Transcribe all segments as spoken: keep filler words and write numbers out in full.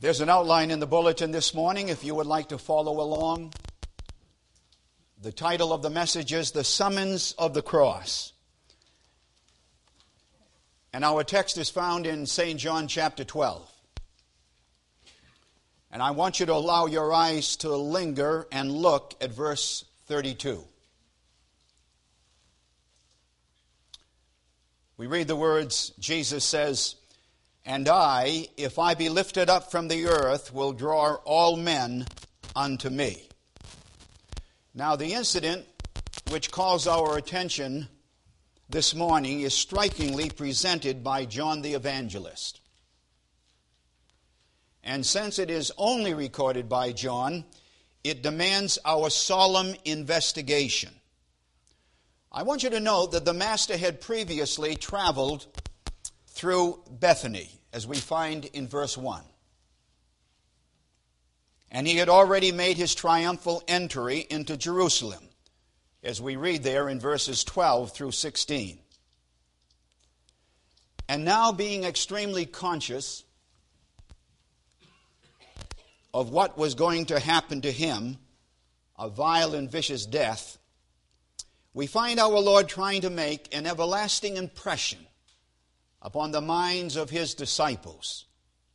There's an outline in the bulletin this morning if you would like to follow along. The title of the message is The Summons of the Cross. And our text is found in Saint John chapter twelve. And I want you to allow your eyes to linger and look at verse thirty-two. We read the words, Jesus says, "And I, if I be lifted up from the earth, will draw all men unto me." Now, the incident which calls our attention this morning is strikingly presented by John the Evangelist. And since it is only recorded by John, it demands our solemn investigation. I want you to note that the Master had previously traveled through Bethany, as we find in verse one. And he had already made his triumphal entry into Jerusalem, as we read there in verses twelve through sixteen. And now, being extremely conscious of what was going to happen to him, a vile and vicious death, we find our Lord trying to make an everlasting impression upon the minds of his disciples.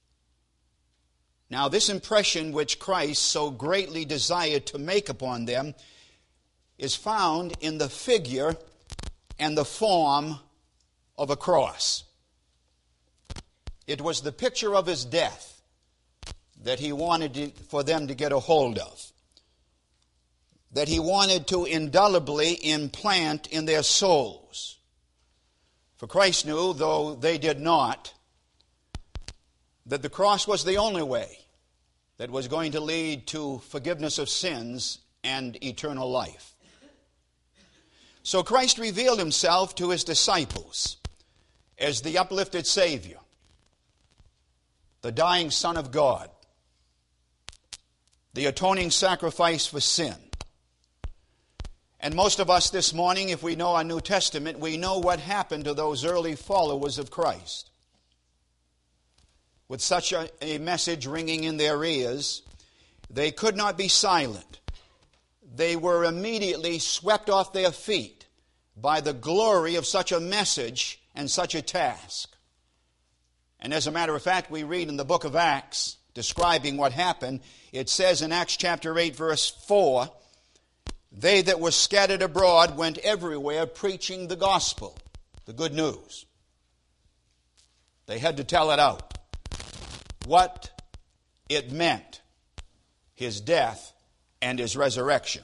Now, this impression which Christ so greatly desired to make upon them is found in the figure and the form of a cross. It was the picture of his death that he wanted to, for them to get a hold of, that he wanted to indelibly implant in their souls. For Christ knew, though they did not, that the cross was the only way that was going to lead to forgiveness of sins and eternal life. So Christ revealed himself to his disciples as the uplifted Savior, the dying Son of God, the atoning sacrifice for sin. And most of us this morning, if we know our New Testament, we know what happened to those early followers of Christ. With such a, a message ringing in their ears, they could not be silent. They were immediately swept off their feet by the glory of such a message and such a task. And as a matter of fact, we read in the book of Acts, describing what happened, it says in Acts chapter eight, verse four, "They that were scattered abroad went everywhere preaching the gospel," the good news. They had to tell it out, what it meant, his death and his resurrection.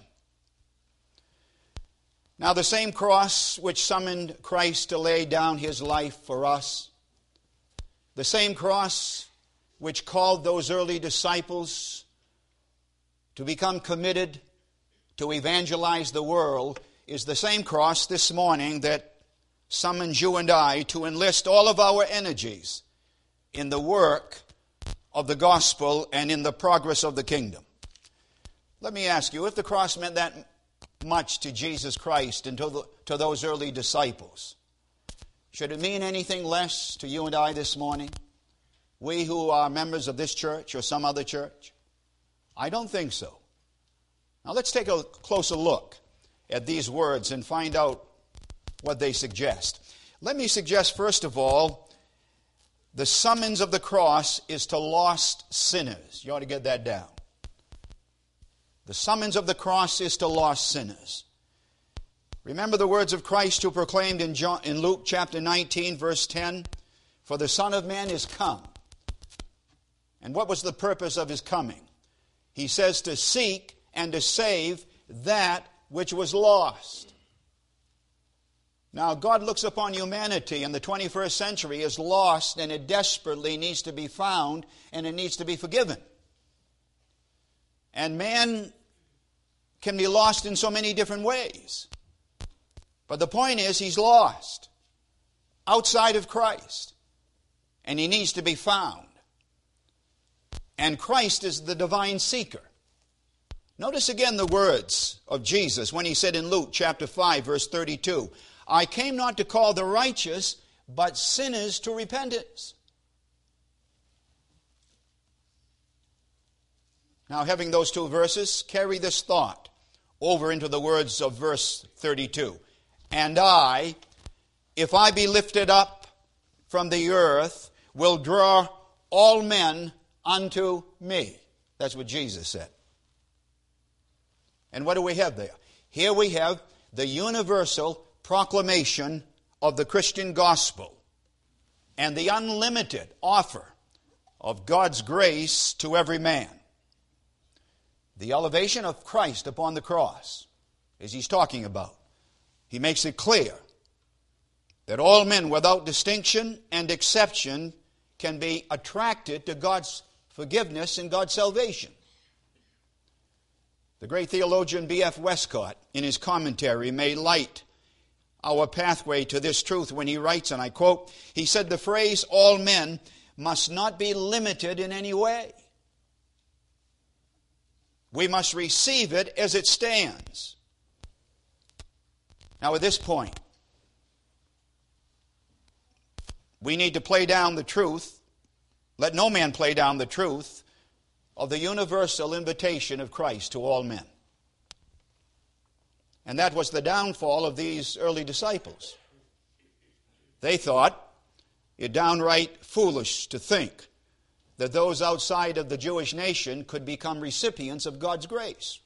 Now, the same cross which summoned Christ to lay down his life for us, the same cross which called those early disciples to become committed to evangelize the world, is the same cross this morning that summons you and I to enlist all of our energies in the work of the gospel and in the progress of the kingdom. Let me ask you, if the cross meant that much to Jesus Christ and to, the, to those early disciples, should it mean anything less to you and I this morning? We who are members of this church or some other church? I don't think so. Now let's take a closer look at these words and find out what they suggest. Let me suggest, first of all, the summons of the cross is to lost sinners. You ought to get that down. The summons of the cross is to lost sinners. Remember the words of Christ who proclaimed in, John, in Luke chapter nineteen, verse ten, "For the Son of Man is come." And what was the purpose of his coming? He says to seek and to save that which was lost. Now, God looks upon humanity in the twenty-first century as lost, and it desperately needs to be found, and it needs to be forgiven. And man can be lost in so many different ways. But the point is, he's lost outside of Christ, and he needs to be found. And Christ is the divine seeker. Notice again the words of Jesus when he said in Luke chapter five, verse thirty-two, "I came not to call the righteous, but sinners to repentance." Now, having those two verses, carry this thought over into the words of verse thirty-two. And I, if I be lifted up from the earth, will draw all men unto me. That's what Jesus said. And what do we have there? Here we have the universal proclamation of the Christian gospel and the unlimited offer of God's grace to every man. The elevation of Christ upon the cross, as he's talking about, he makes it clear that all men without distinction and exception can be attracted to God's forgiveness and God's salvation. The great theologian B F Westcott, in his commentary, made light our pathway to this truth when he writes, and I quote, he said, the phrase, all men, must not be limited in any way. We must receive it as it stands. Now, at this point, we need to play down the truth. Let no man play down the truth of the universal invitation of Christ to all men. And that was the downfall of these early disciples. They thought it downright foolish to think that those outside of the Jewish nation could become recipients of God's grace.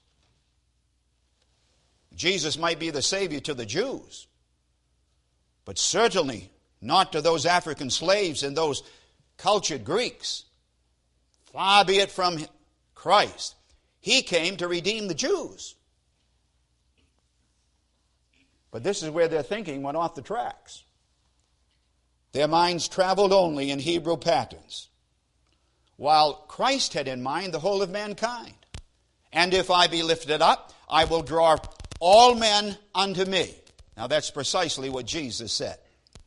Jesus might be the Savior to the Jews, but certainly not to those African slaves and those cultured Greeks. Far be it from Christ. He came to redeem the Jews. But this is where their thinking went off the tracks. Their minds traveled only in Hebrew patterns, while Christ had in mind the whole of mankind. And if I be lifted up, I will draw all men unto me. Now that's precisely what Jesus said.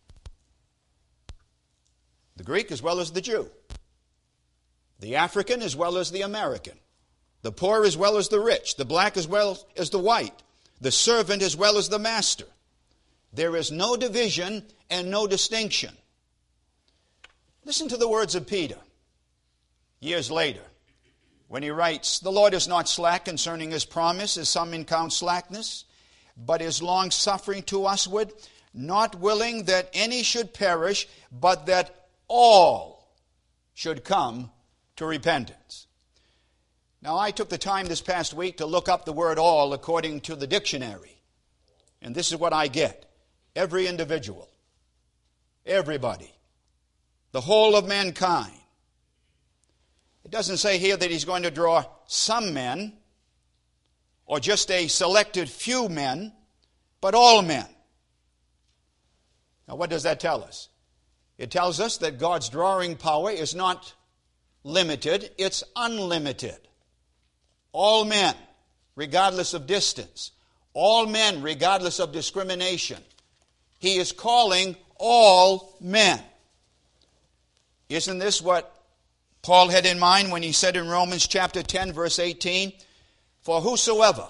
The Greek as well as the Jew. The African as well as the American. The poor as well as the rich. The black as well as the white. The servant as well as the master. There is no division and no distinction. Listen to the words of Peter years later when he writes, the Lord is not slack concerning his promise, as some men count slackness, but is long-suffering to usward, not willing that any should perish, but that all should come to repentance. Now, I took the time this past week to look up the word all according to the dictionary. And this is what I get. Every individual. Everybody. The whole of mankind. It doesn't say here that he's going to draw some men or just a selected few men, but all men. Now, what does that tell us? It tells us that God's drawing power is not limited, it's unlimited. All men, regardless of distance. All men, regardless of discrimination. He is calling all men. Isn't this what Paul had in mind when he said in Romans chapter ten, verse eighteen, for whosoever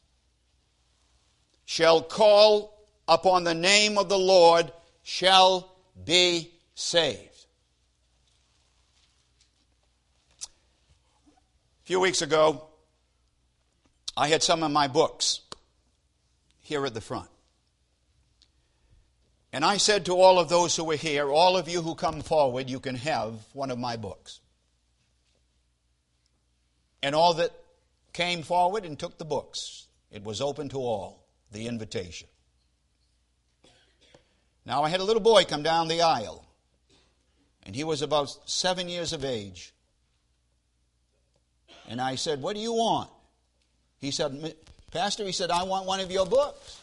shall call upon the name of the Lord shall be saved. A few weeks ago, I had some of my books here at the front. And I said to all of those who were here, all of you who come forward, you can have one of my books. And all that came forward and took the books, it was open to all, the invitation. Now I had a little boy come down the aisle, and he was about seven years of age. And I said, what do you want? He said, Pastor, he said, I want one of your books.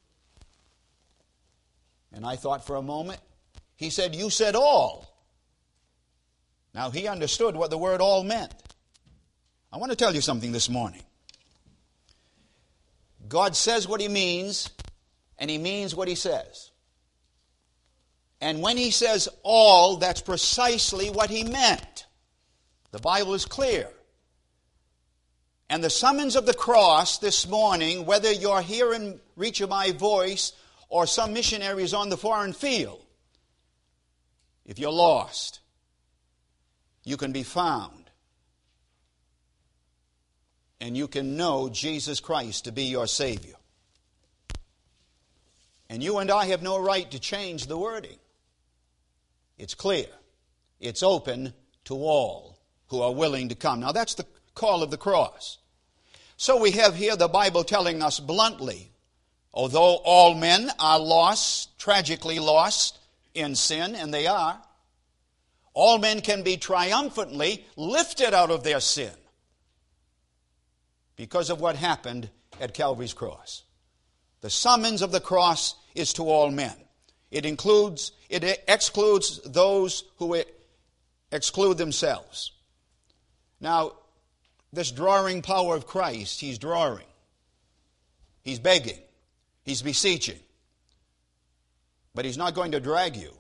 And I thought for a moment. He said, you said all. Now he understood what the word all meant. I want to tell you something this morning. God says what he means, and he means what he says. And when he says all, that's precisely what he meant. The Bible is clear. And the summons of the cross this morning, whether you're here in reach of my voice or some missionaries on the foreign field, if you're lost, you can be found and you can know Jesus Christ to be your Savior. And you and I have no right to change the wording. It's clear. It's open to all who are willing to come. Now that's the call of the cross. So we have here the Bible telling us bluntly, although all men are lost, tragically lost in sin, and they are, all men can be triumphantly lifted out of their sin because of what happened at Calvary's cross. The summons of the cross is to all men. It includes, it excludes those who exclude themselves. Now, this drawing power of Christ, he's drawing. He's begging. He's beseeching. But he's not going to drag you.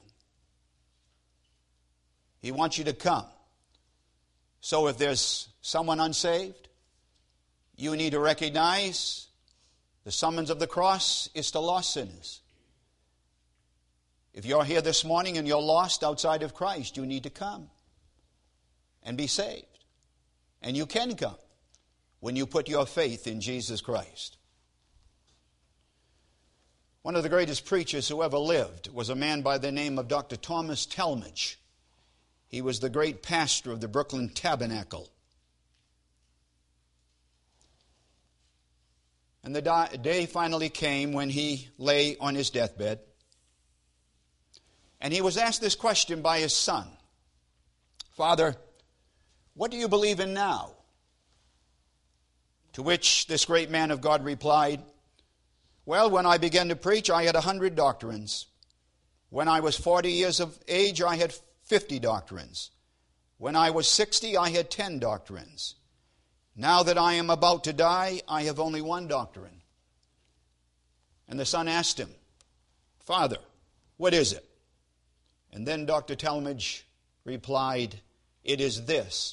He wants you to come. So if there's someone unsaved, you need to recognize the summons of the cross is to lost sinners. If you're here this morning and you're lost outside of Christ, you need to come and be saved. And you can come when you put your faith in Jesus Christ. One of the greatest preachers who ever lived was a man by the name of Doctor Thomas Talmage. He was the great pastor of the Brooklyn Tabernacle. And the day finally came when he lay on his deathbed. And he was asked this question by his son. Father, what do you believe in now? To which this great man of God replied, well, when I began to preach, I had a hundred doctrines. When I was forty years of age, I had fifty doctrines. When I was sixty, I had ten doctrines. Now that I am about to die, I have only one doctrine. And the son asked him, Father, what is it? And then Doctor Talmage replied, it is this.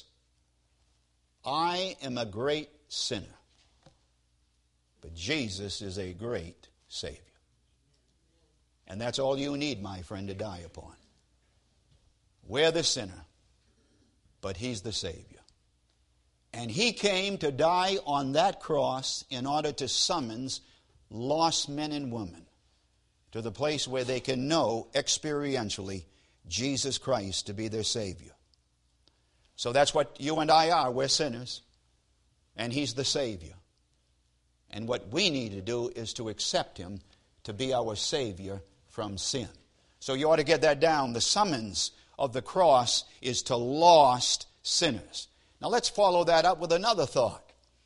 I am a great sinner, but Jesus is a great Savior. And that's all you need, my friend, to die upon. We're the sinner, but He's the Savior. And He came to die on that cross in order to summons lost men and women to the place where they can know experientially Jesus Christ to be their Savior. So that's what you and I are. We're sinners, and He's the Savior. And what we need to do is to accept Him to be our Savior from sin. So you ought to get that down. The summons of the cross is to lost sinners. Now let's follow that up with another thought.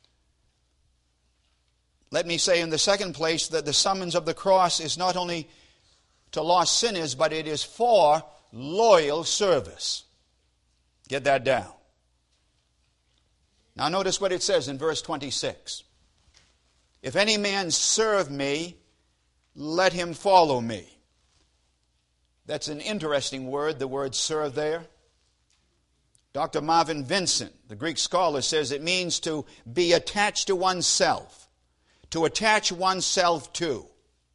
Let me say in the second place that the summons of the cross is not only to lost sinners, but it is for loyal service. Get that down. Now notice what it says in verse twenty-six. If any man serve me, let him follow me. That's an interesting word, the word serve there. Doctor Marvin Vincent, the Greek scholar, says it means to be attached to oneself, to attach oneself to.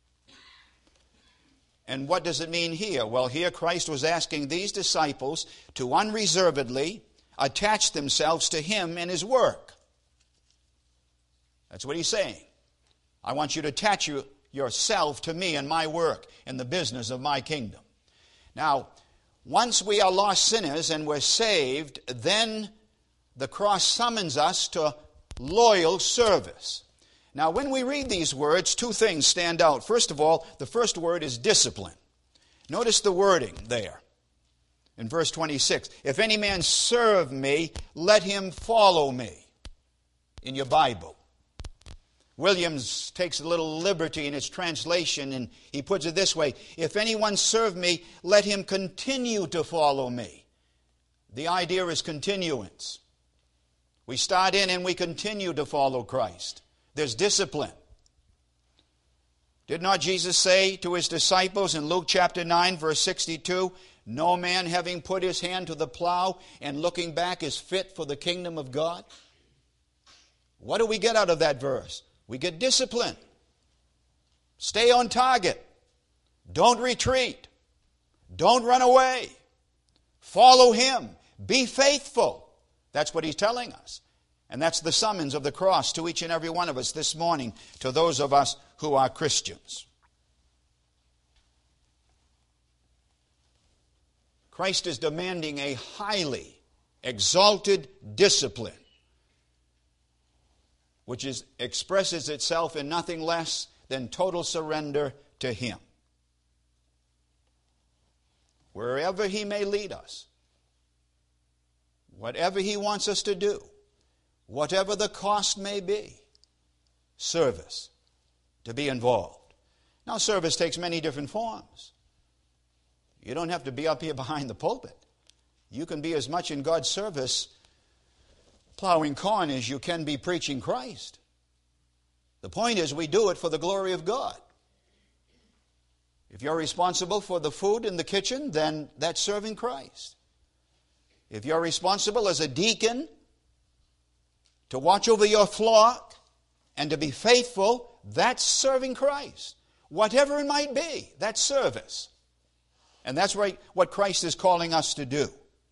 And what does it mean here? Well, here Christ was asking these disciples to unreservedly attach themselves to Him and His work. That's what He's saying. I want you to attach you, yourself to me and my work and the business of my kingdom. Now, once we are lost sinners and we're saved, then the cross summons us to loyal service. Now, when we read these words, two things stand out. First of all, the first word is discipline. Notice the wording there in verse twenty-six. If any man serve me, let him follow me. In your Bible. Williams takes a little liberty in its translation, and he puts it this way. If anyone serve me, let him continue to follow me. The idea is continuance. We start in and we continue to follow Christ. There's discipline. Did not Jesus say to His disciples in Luke chapter nine, verse sixty-two, no man having put his hand to the plow and looking back is fit for the kingdom of God? What do we get out of that verse? We get discipline. Stay on target. Don't retreat. Don't run away. Follow Him. Be faithful. That's what He's telling us. And that's the summons of the cross to each and every one of us this morning, to those of us who are Christians. Christ is demanding a highly exalted discipline, which is, expresses itself in nothing less than total surrender to Him. Wherever He may lead us, whatever He wants us to do, whatever the cost may be, service, to be involved. Now, service takes many different forms. You don't have to be up here behind the pulpit. You can be as much in God's service plowing corn as you can be preaching Christ. The point is, we do it for the glory of God. If you're responsible for the food in the kitchen, then that's serving Christ. If you're responsible as a deacon to watch over your flock and to be faithful, that's serving Christ. Whatever it might be, that's service. And that's right, what Christ is calling us to do.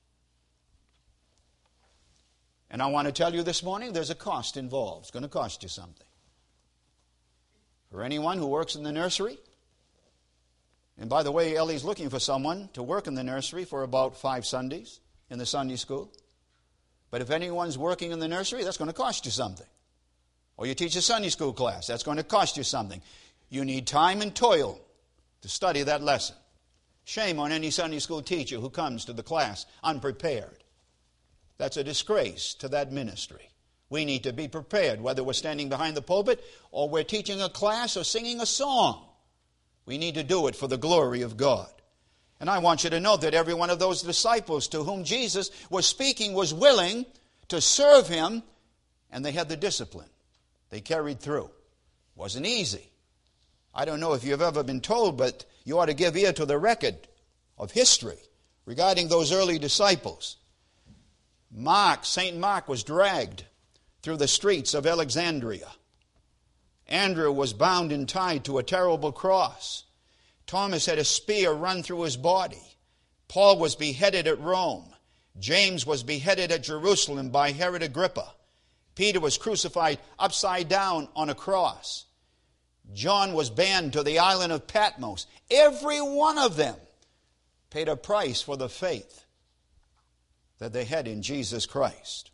And I want to tell you this morning, there's a cost involved. It's going to cost you something. For anyone who works in the nursery, and by the way, Ellie's looking for someone to work in the nursery for about five Sundays in the Sunday school. But if anyone's working in the nursery, that's going to cost you something. Or you teach a Sunday school class, that's going to cost you something. You need time and toil to study that lesson. Shame on any Sunday school teacher who comes to the class unprepared. That's a disgrace to that ministry. We need to be prepared, whether we're standing behind the pulpit or we're teaching a class or singing a song. We need to do it for the glory of God. And I want you to know that every one of those disciples to whom Jesus was speaking was willing to serve Him, and they had the discipline. They carried through. It wasn't easy. I don't know if you've ever been told, but you ought to give ear to the record of history regarding those early disciples. Mark, Saint Mark was dragged through the streets of Alexandria. Andrew was bound and tied to a terrible cross. Thomas had a spear run through his body. Paul was beheaded at Rome. James was beheaded at Jerusalem by Herod Agrippa. Peter was crucified upside down on a cross. John was banned to the island of Patmos. Every one of them paid a price for the faith that they had in Jesus Christ.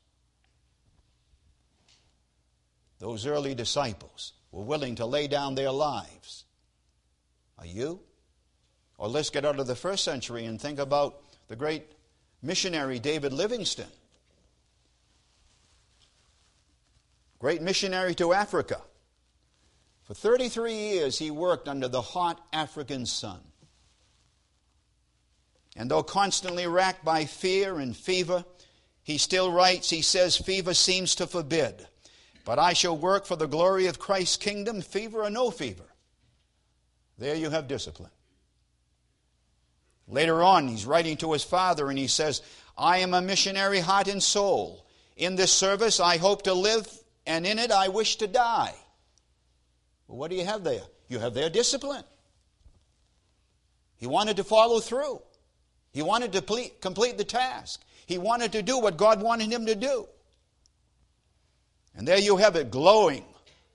Those early disciples were willing to lay down their lives. Are you? Or let's get out of the first century and think about the great missionary David Livingstone. Great missionary to Africa. For thirty-three years he worked under the hot African sun. And though constantly racked by fear and fever, he still writes, he says, "Fever seems to forbid, but I shall work for the glory of Christ's kingdom, fever or no fever." There you have discipline. Later on, he's writing to his father and he says, "I am a missionary heart and soul. In this service I hope to live, and in it I wish to die." Well, what do you have there? You have their discipline. He wanted to follow through. He wanted to complete the task. He wanted to do what God wanted him to do. And there you have it, glowing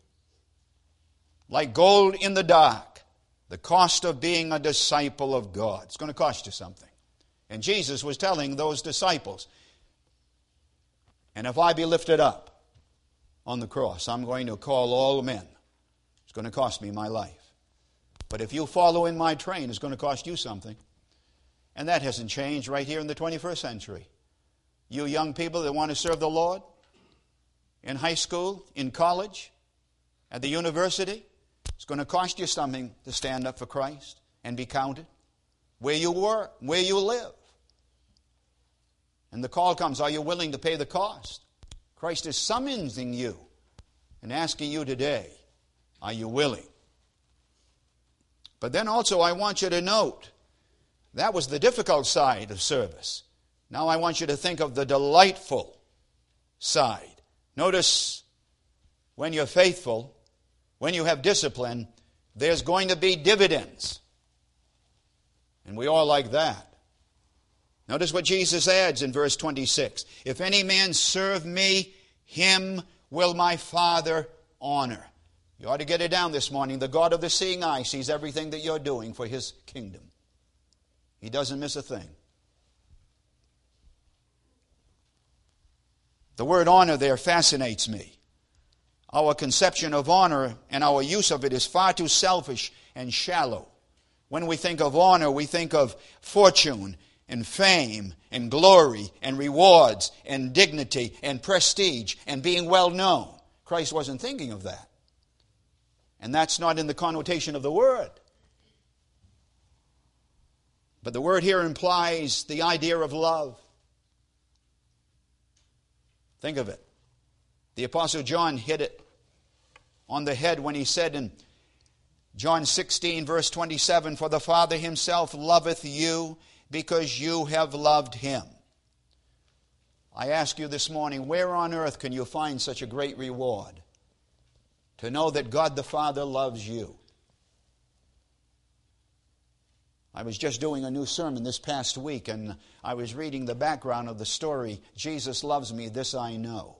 like gold in the dark. The cost of being a disciple of God. It's going to cost you something. And Jesus was telling those disciples, "And if I be lifted up on the cross, I'm going to call all men. It's going to cost me my life. But if you follow in my train, it's going to cost you something." And that hasn't changed right here in the twenty-first century. You young people that want to serve the Lord, in high school, in college, at the university, it's going to cost you something to stand up for Christ and be counted. Where you work, where you live. And the call comes, are you willing to pay the cost? Christ is summoning you and asking you today, are you willing? But then also I want you to note, that was the difficult side of service. Now I want you to think of the delightful side. Notice, when you're faithful, when you have discipline, there's going to be dividends. And we all like that. Notice what Jesus adds in verse twenty-six. "If any man serve me, him will my Father honor. You ought to get it down this morning. The God of the seeing eye sees everything that you're doing for his kingdom. He doesn't miss a thing. The word honor there fascinates me. Our conception of honor and our use of it is far too selfish and shallow. When we think of honor, we think of fortune and fame and glory and rewards and dignity and prestige and being well known. Christ wasn't thinking of that. And that's not in the connotation of the word. But the word here implies the idea of love. Think of it. The Apostle John hit it on the head when he said in John sixteen, verse twenty-seven, for the Father himself loveth you because you have loved him. I ask you this morning, where on earth can you find such a great reward? To know that God the Father loves you. I was just doing a new sermon this past week, and I was reading the background of the story, Jesus Loves Me, This I Know.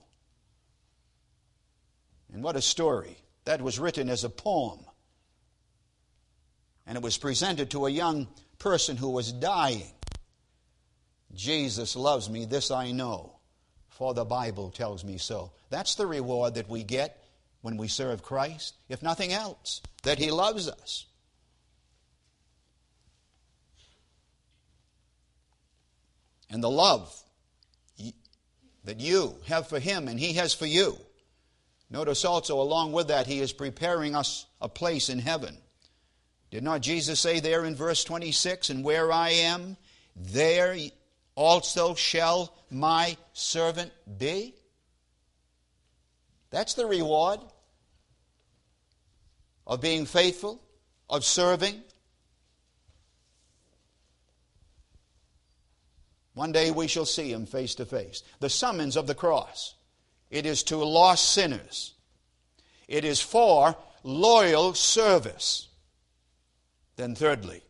And what a story. That was written as a poem. And it was presented to a young person who was dying. Jesus loves me, this I know, for the Bible tells me so. That's the reward that we get when we serve Christ, if nothing else, that he loves us. And the love that you have for him and he has for you. Notice also, along with that, he is preparing us a place in heaven. Did not Jesus say there in verse twenty-six, and where I am, there also shall my servant be? That's the reward of being faithful, of serving. One day we shall see him face to face. The summons of the cross. It is to lost sinners. It is for loyal service. Then thirdly,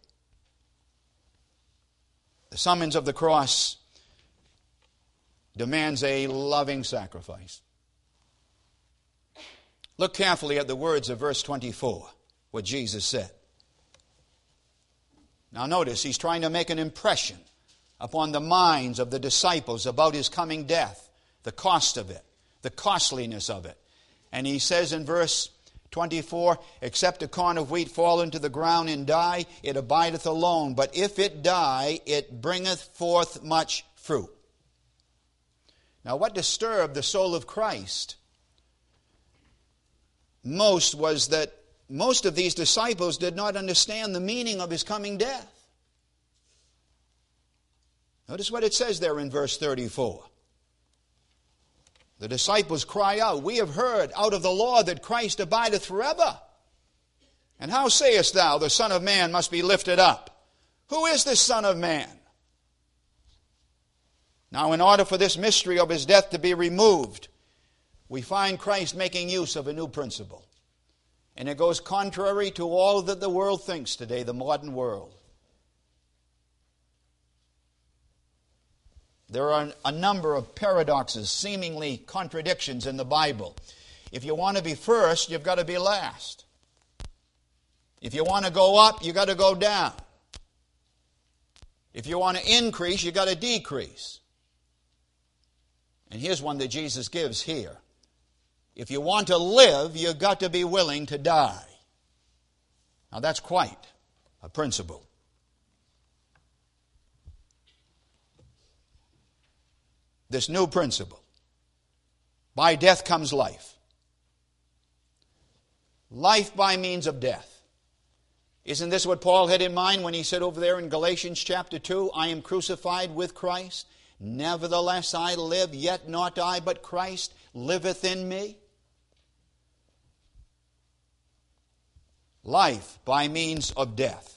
the summons of the cross demands a loving sacrifice. Look carefully at the words of verse twenty-four, what Jesus said. Now notice, he's trying to make an impression upon the minds of the disciples about his coming death, the cost of it, the costliness of it. And he says in verse twenty-four, except a corn of wheat fall into the ground and die, it abideth alone. But if it die, it bringeth forth much fruit. Now what disturbed the soul of Christ most was that most of these disciples did not understand the meaning of his coming death. Notice what it says there in verse thirty-four. The disciples cry out, we have heard out of the law that Christ abideth forever. And how sayest thou, the Son of Man must be lifted up? Who is this Son of Man? Now, in order for this mystery of his death to be removed, we find Christ making use of a new principle. And it goes contrary to all that the world thinks today, the modern world. There are a number of paradoxes, seemingly contradictions in the Bible. If you want to be first, you've got to be last. If you want to go up, you've got to go down. If you want to increase, you've got to decrease. And here's one that Jesus gives here. If you want to live, you've got to be willing to die. Now that's quite a principle. This new principle. By death comes life. Life by means of death. Isn't this what Paul had in mind when he said over there in Galatians chapter two, I am crucified with Christ. Nevertheless I live, yet not I, but Christ liveth in me. Life by means of death.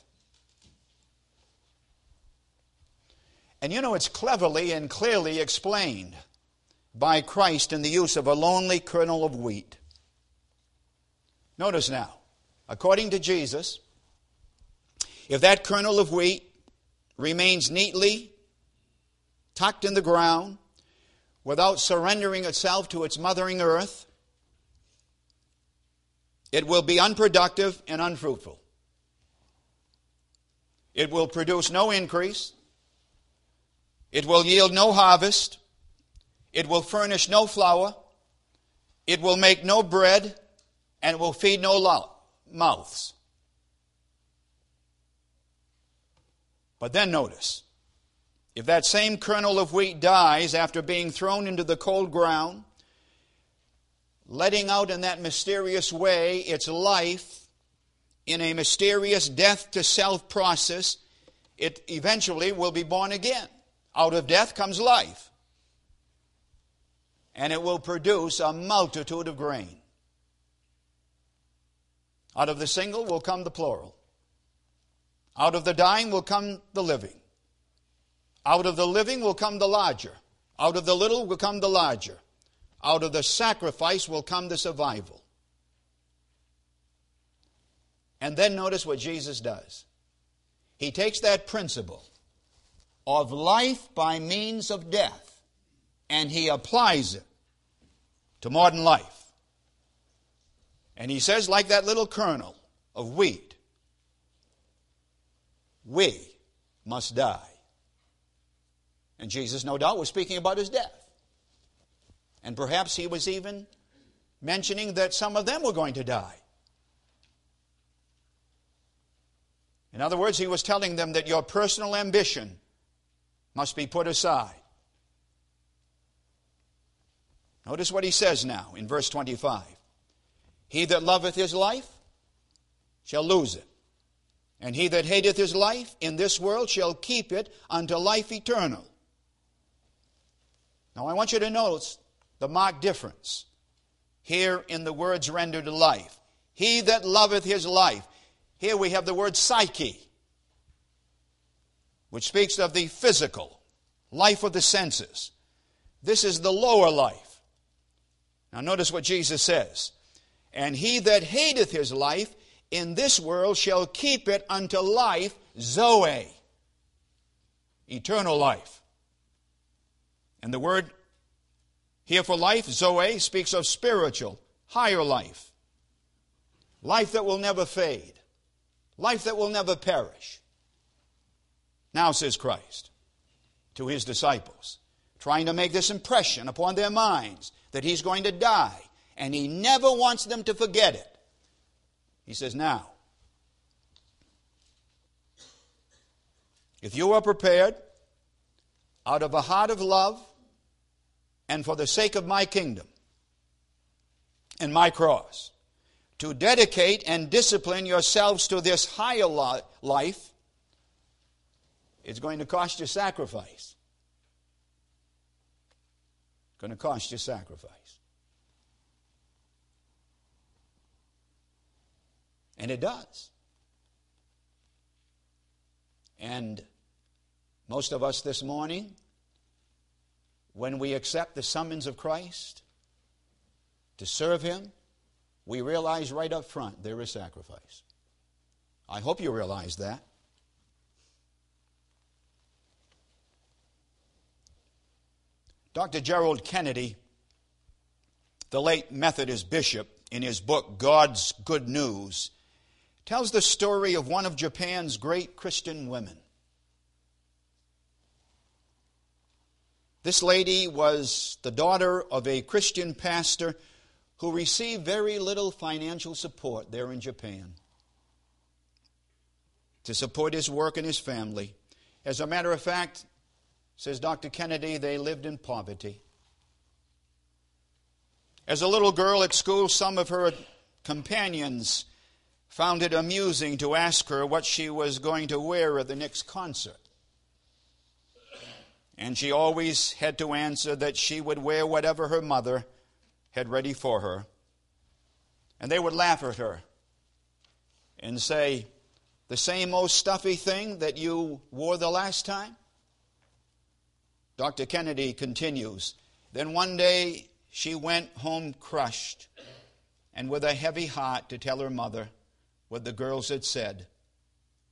And you know, it's cleverly and clearly explained by Christ in the use of a lonely kernel of wheat. Notice now, according to Jesus, if that kernel of wheat remains neatly tucked in the ground, without surrendering itself to its mothering earth, it will be unproductive and unfruitful. It will produce no increase. It will yield no harvest. It will furnish no flour. It will make no bread, and it will feed no lo- mouths. But then notice, if that same kernel of wheat dies after being thrown into the cold ground, letting out in that mysterious way its life in a mysterious death to self process, it eventually will be born again. Out of death comes life. And it will produce a multitude of grain. Out of the single will come the plural. Out of the dying will come the living. Out of the living will come the larger. Out of the little will come the larger. Out of the sacrifice will come the survival. And then notice what Jesus does. He takes that principle of life by means of death, and he applies it to modern life. And he says, like that little kernel of wheat, we must die. And Jesus, no doubt, was speaking about his death. And perhaps he was even mentioning that some of them were going to die. In other words, he was telling them that your personal ambition must be put aside. Notice what he says now in verse twenty-five. He that loveth his life shall lose it. And he that hateth his life in this world shall keep it unto life eternal. Now I want you to notice the marked difference here in the words rendered life. He that loveth his life. Here we have the word psyche, which speaks of the physical, life of the senses. This is the lower life. Now notice what Jesus says. And he that hateth his life in this world shall keep it unto life, Zoe, eternal life. And the word here for life, Zoe, speaks of spiritual, higher life. Life that will never fade. Life that will never perish. Now, says Christ to his disciples, trying to make this impression upon their minds that he's going to die, and he never wants them to forget it. He says, now, if you are prepared out of a heart of love and for the sake of my kingdom and my cross, to dedicate and discipline yourselves to this higher life, it's going to cost you sacrifice. It's going to cost you sacrifice. And it does. And most of us this morning, when we accept the summons of Christ to serve him, we realize right up front there is sacrifice. I hope you realize that. Doctor Gerald Kennedy, the late Methodist bishop, in his book God's Good News, tells the story of one of Japan's great Christian women. This lady was the daughter of a Christian pastor who received very little financial support there in Japan to support his work and his family. As a matter of fact, says Doctor Kennedy, they lived in poverty. As a little girl at school, some of her companions found it amusing to ask her what she was going to wear at the next concert. And she always had to answer that she would wear whatever her mother had ready for her. And they would laugh at her and say, the same old stuffy thing that you wore the last time? Doctor Kennedy continues, then one day she went home crushed and with a heavy heart to tell her mother what the girls had said.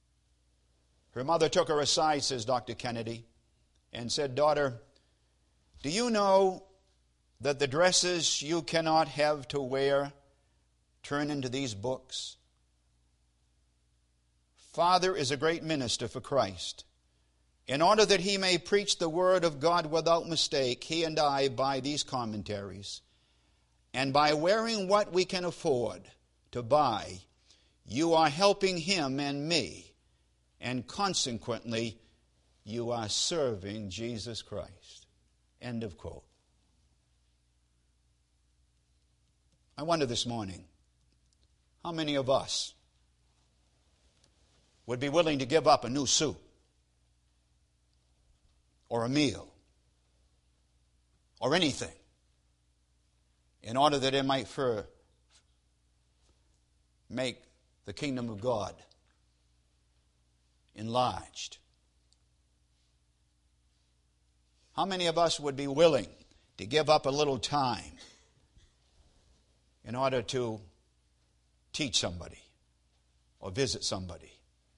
Her mother took her aside, says Doctor Kennedy, and said, daughter, Do you know that the dresses you cannot have to wear turn into these books? Father is a great minister for Christ. In order that he may preach the word of God without mistake, he and I buy these commentaries. And by wearing what we can afford to buy, you are helping him and me. And consequently, you are serving Jesus Christ. End of quote. I wonder this morning, how many of us would be willing to give up a new suit or a meal or anything in order that it might for, make the kingdom of God enlarged? How many of us would be willing to give up a little time in order to teach somebody or visit somebody?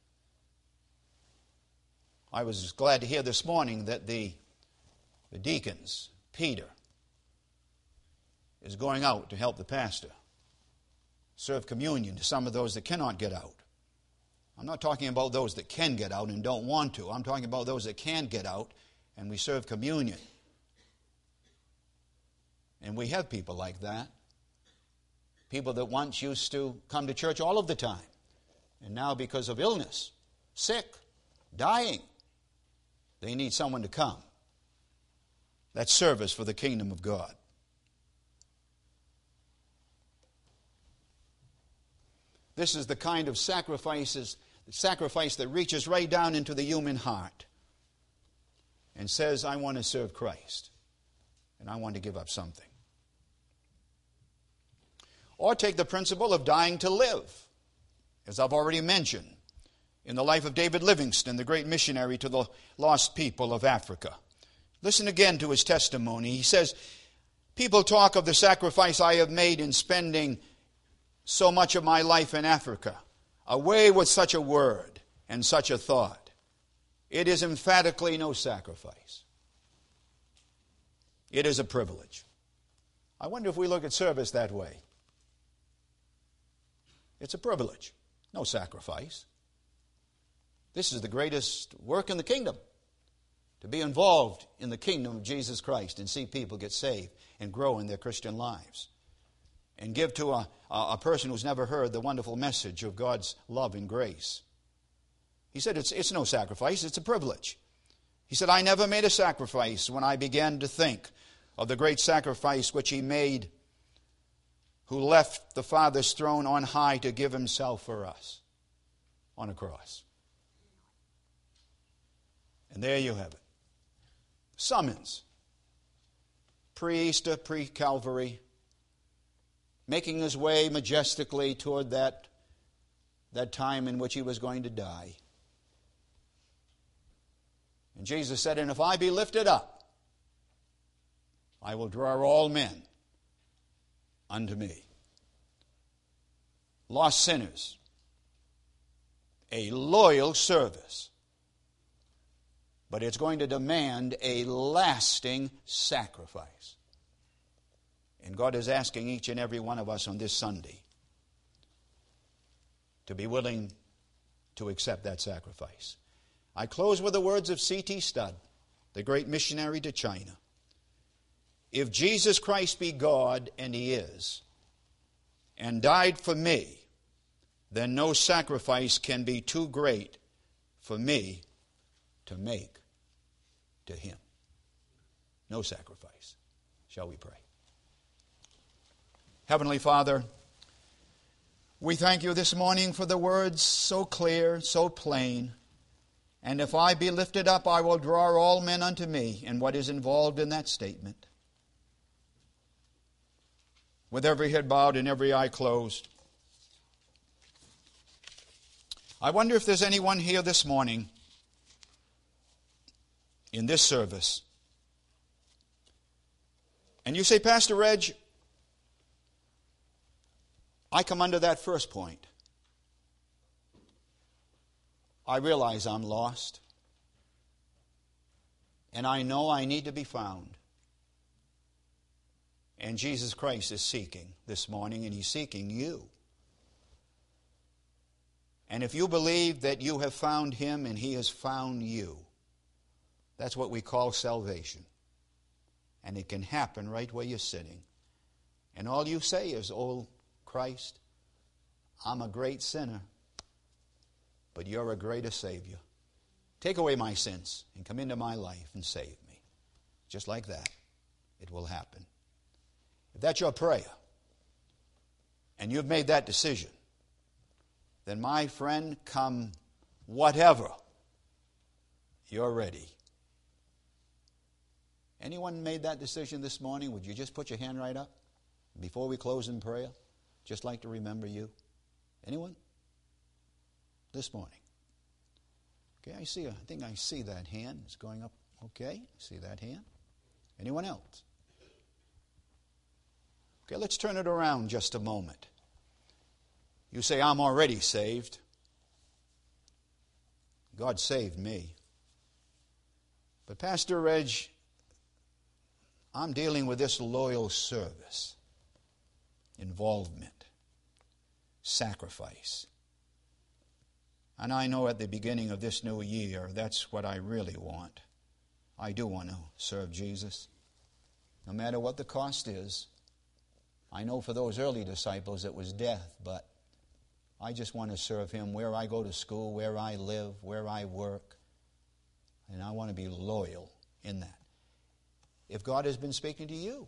I was glad to hear this morning that the, the deacons, Peter, is going out to help the pastor serve communion to some of those that cannot get out. I'm not talking about those that can get out and don't want to. I'm talking about those that can get out and we serve communion. And we have people like that. People that once used to come to church all of the time, and now because of illness, sick, dying, they need someone to come. That's service for the kingdom of God. This is the kind of sacrifices, sacrifice that reaches right down into the human heart and says, I want to serve Christ, and I want to give up something. Or take the principle of dying to live, as I've already mentioned, in the life of David Livingstone, the great missionary to the lost people of Africa. Listen again to his testimony. He says, people talk of the sacrifice I have made in spending so much of my life in Africa. Away with such a word and such a thought. It is emphatically no sacrifice. It is a privilege. I wonder if we look at service that way. It's a privilege, no sacrifice. This is the greatest work in the kingdom, to be involved in the kingdom of Jesus Christ and see people get saved and grow in their Christian lives. And give to a, a person who's never heard the wonderful message of God's love and grace. He said it's, it's no sacrifice, it's a privilege. He said, I never made a sacrifice when I began to think of the great sacrifice which he made, who left the Father's throne on high to give himself for us on a cross. And there you have it. Summons. Pre-Easter, pre-Calvary. Making his way majestically toward that, that time in which he was going to die. And Jesus said, and if I be lifted up, I will draw all men unto me. Lost sinners. A loyal service. But it's going to demand a lasting sacrifice. And God is asking each and every one of us on this Sunday to be willing to accept that sacrifice. I close with the words of C T Studd, the great missionary to China. If Jesus Christ be God, and he is, and died for me, then no sacrifice can be too great for me to make to him. No sacrifice. Shall we pray? Heavenly Father, we thank you this morning for the words so clear, so plain. And if I be lifted up, I will draw all men unto me, and what is involved in that statement. With every head bowed and every eye closed, I wonder if there's anyone here this morning in this service. And you say, Pastor Reg, I come under that first point. I realize I'm lost. And I know I need to be found. And Jesus Christ is seeking this morning, and He's seeking you. And if you believe that you have found Him and He has found you, that's what we call salvation. And it can happen right where you're sitting. And all you say is, "Oh, Christ, I'm a great sinner, but you're a greater Savior. Take away my sins and come into my life and save me." Just like that, it will happen. If that's your prayer, and you've made that decision, then my friend, come whatever, you're ready. Anyone made that decision this morning? Would you just put your hand right up before we close in prayer? Just like to remember you. Anyone? This morning. Okay, I see, I think I see that hand. It's going up. Okay, see that hand. Anyone else? Okay, let's turn it around just a moment. You say, "I'm already saved." God saved me. But Pastor Reg, I'm dealing with this loyal service, involvement, sacrifice. And I know at the beginning of this new year, that's what I really want. I do want to serve Jesus, no matter what the cost is. I know for those early disciples it was death, but I just want to serve Him where I go to school, where I live, where I work. And I want to be loyal in that. If God has been speaking to you,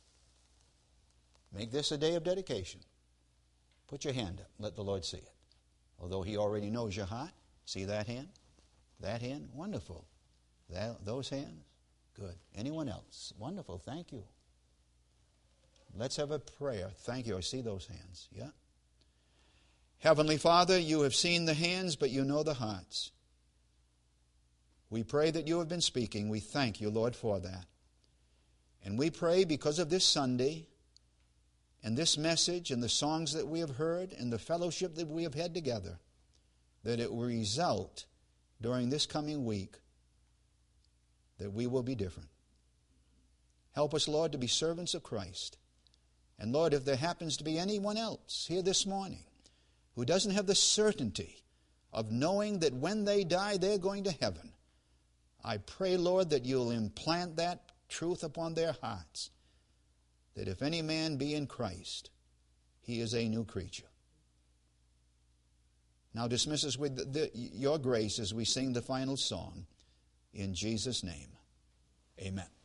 make this a day of dedication. Put your hand up. Let the Lord see it. Although He already knows your heart. See that hand? That hand? Wonderful. That, those hands? Good. Anyone else? Wonderful. Thank you. Let's have a prayer. Thank you. I see those hands. Yeah. Heavenly Father, you have seen the hands, but you know the hearts. We pray that you have been speaking. We thank you, Lord, for that. And we pray because of this Sunday and this message and the songs that we have heard and the fellowship that we have had together, that it will result during this coming week that we will be different. Help us, Lord, to be servants of Christ. And Lord, if there happens to be anyone else here this morning who doesn't have the certainty of knowing that when they die they're going to heaven, I pray, Lord, that you'll implant that truth upon their hearts, that if any man be in Christ, he is a new creature. Now dismiss us with the, the, your grace as we sing the final song. In Jesus' name, amen.